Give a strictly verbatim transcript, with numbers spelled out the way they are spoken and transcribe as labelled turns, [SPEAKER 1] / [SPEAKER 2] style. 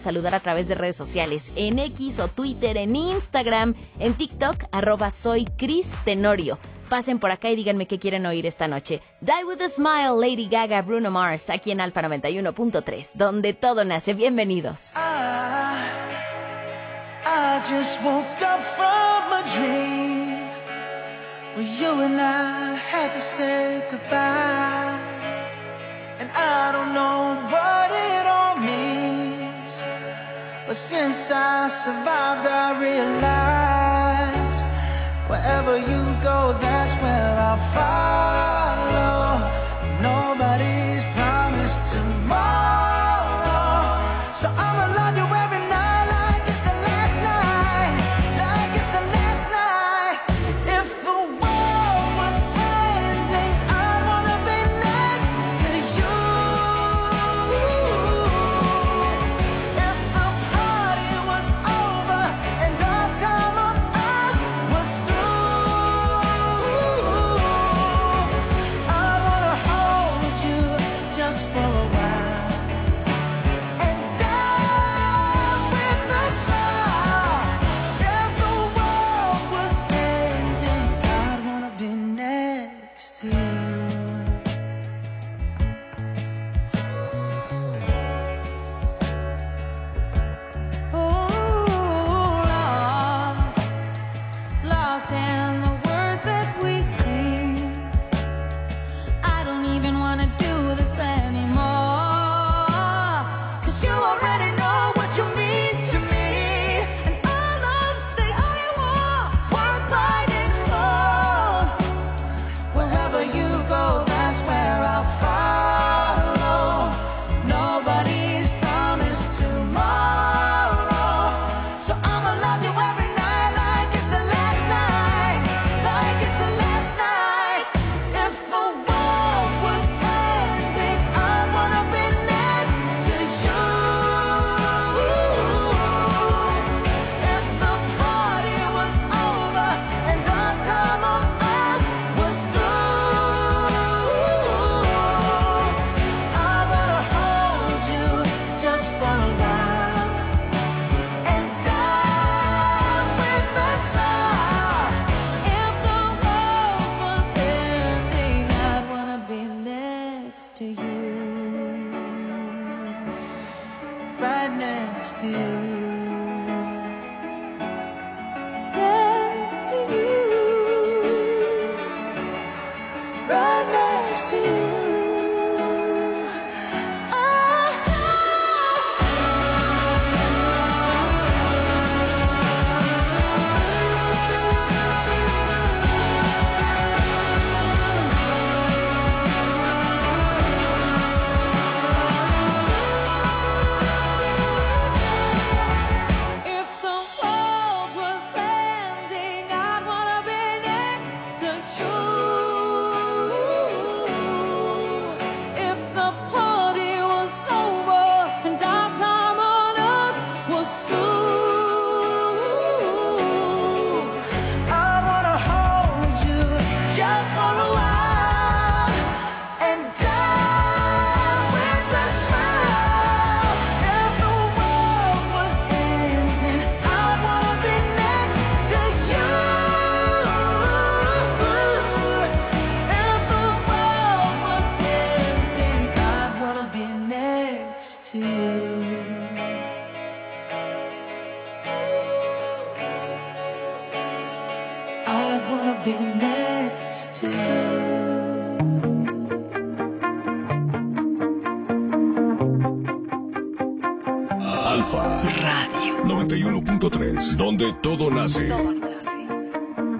[SPEAKER 1] saludar a través de redes sociales, en X o Twitter, en Instagram, en TikTok, arroba soy Cris Tenorio. Pasen por acá y díganme qué quieren oír esta noche. Die With A Smile, Lady Gaga, Bruno Mars, aquí en Alfa noventa y uno punto tres, donde todo nace. Bienvenidos.
[SPEAKER 2] I, I just woke up from a dream where you and I had to say goodbye. And I don't know what it all means, but since I survived I realized wherever you go, that's where I'll follow. Nobody's promised tomorrow, so I'ma love you every night like it's the last night, like it's the last night. If the world was ending, I'd wanna be next to you. If the party was over and our time on earth was through, I wanna hold you just for a while and die with a smile. If the world was ending, I'd wanna be next to you. Oh, lost, lost in the words that we sing. I don't even wanna do this anymore, 'cause you already know what you mean to me, and all of the I want worth fighting for. Wherever you go, that's where I'll follow. Nobody's promised tomorrow, so I'ma love you every night like it's the last night, like it's the last night. If the world was ending, I'd wanna be next to you. If the party was over and our time on earth was through, I wanna hold you just for a while and die with a smile. If the world was ending, I'd wanna be next to you, right next to you, next to you, right next to you. If the world was ending, I'd wanna be next to you. If the party was over and our time on earth was through, I wanna hold you just for a while and die with a smile. If the world was ending, I'd wanna be next to you. If the world was ending, I'd wanna be next to you. I'd wanna be next to you.
[SPEAKER 3] Alfa Radio noventa y uno punto tres, donde todo nace.